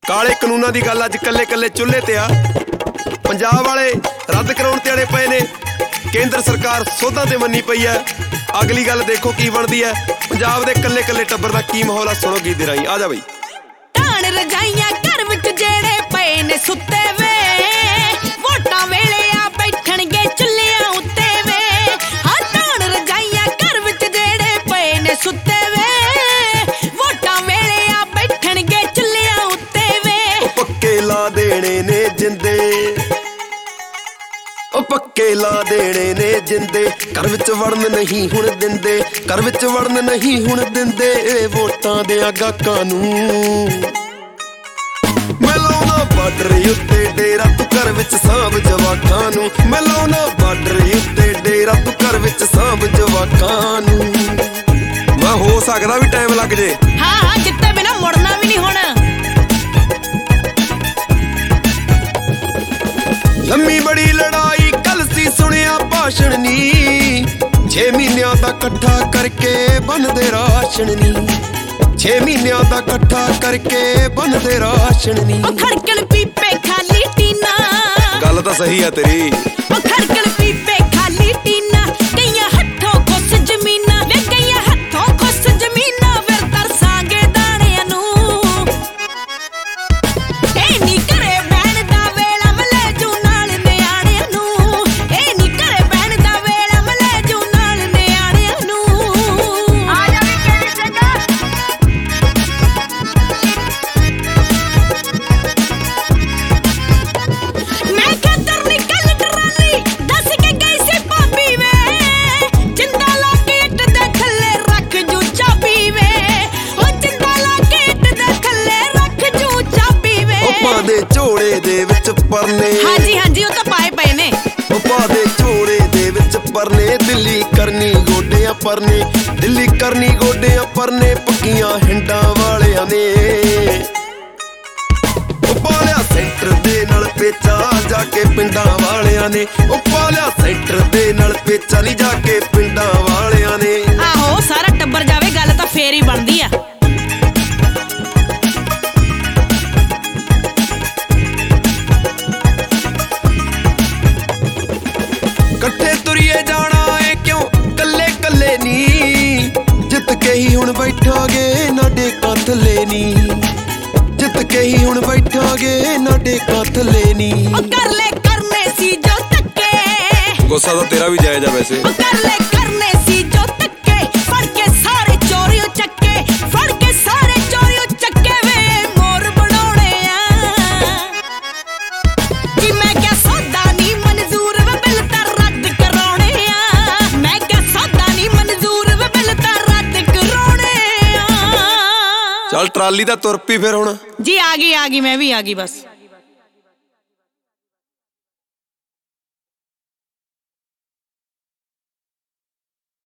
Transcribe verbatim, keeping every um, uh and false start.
काले कानूनां दी गल अज कल्ले कल्ले चुल्हे ते आ। पंजाब वाले रद्द कराउण ते अड़े पए ने, केंद्र सरकार सोधां ते मन्नी पई है। अगली गल देखो की बनदी है। पंजाब दे कल्ले कल्ले टब्बर दा की माहौल आ, सुणो गीत दे राहीं। आ जा बई। ढाण रजाइयां घर विच जेड़े पए ने सुत्ते वे, वोटां वेले आ बैठणगे चुल्हियां उत्ते वे। हां ढाण रजाइयां घर विच जेड़े पए ने सुत्ते वे, वोटां वेले आ बैठणगे चुल्हियां उत्ते वे। पक्के ला देने ने जिंदे, ओ पक्के ला देने ने जिंदे, घर विच वड़न नहीं हुण दिंदे, घर विच वड़न नहीं हुण दिंदे। वोटां दे गाहकां नूं मैं लाउणा बार्डर उत्ते डेरा, तू घर विच सांभ जवाकां नूं। मैं लाउणा बार्डर उत्ते डेरा, तू घर विच सांभ जवाकां नूं। मैं हो सकदा भी टाइम लग जे। हां हां जित्ते बिना मुड़ना भी नहीं हुण। लम्मी बड़ी लड़ाई कल सी सुनिया भाषण नी, छे महीनों दा कट्ठा करके बनदे राशन नी। छे महीनों दा कट्ठा करके बनदे राशन नी। ओ खड़कण पीपे खाली टीना, गल तां सही है तेरी। ओ खड़कण पीपे खाली टीना, कईयां हत्थों खुस जमीना वे, कईयां हत्थों खुस जमीना। फिर तरसांगे दाणियां नूं, ए नी घरे बैण दा वेला मले जू नाल निआणिਆਂ नूं। ए नी घरे बैण दा वेला मले जू नाल निआणिਆਂ नूं। आ जा वे केले सजा। मैं खतर निकल टराली दस के गई सी भाभी वे, जिंदा ला के इट दे थल्ले रख जू चाबी वे। ओ जिंदा ला के इट दे थल्ले रख जू चाबी वे। ओ पा दे झोले दे विच परने, हाँ जी हाँ जी वो तो पाए पए ने। ओ पा दे झोले दे विच परने, दिल्ली करनी गोडियां परने, दिल्ली करनी गोडियां परने। पक्कियां हिंडां वालियां ने ओ पालिया सेंटर दे नाल पेचा, जाके पिंडां वालियां ने। ओ पालिया सेंटर दे नाल पेचा नहीं, जाके पिंडां वालियां ने। आहो सारा टब्बर जावे गल तां फेर ही बनदी आ। कट्ठे तुरिए जाना है क्यों कल्ले कल्ले नी, जित के ही हुण बैठांगे ना डेकां थल्ले नी। जित के ही हुण बैठांगे ना डेकां थल्ले नी। ओ कर ले करने सी जो तक्के, गुस्सा तो तेरा भी जायज है वैसे। ओ कर ले करने सी जो तक्के, फड़ के सारे चोरियों चक्के, फड़ के सारे चोरियों चक्के वे मोर बनाउणे आ। कि मैं क्या सौदा नी मंजूर वे बिल तां रद्द कराउणे आ। मैं क्या सौदा नी मंजूर वे बिल तां रद्द कराउणे आ। चल ट्राली दा तुर पी फिर हुण। जी आ गई आ गई मैं भी आ गई बस।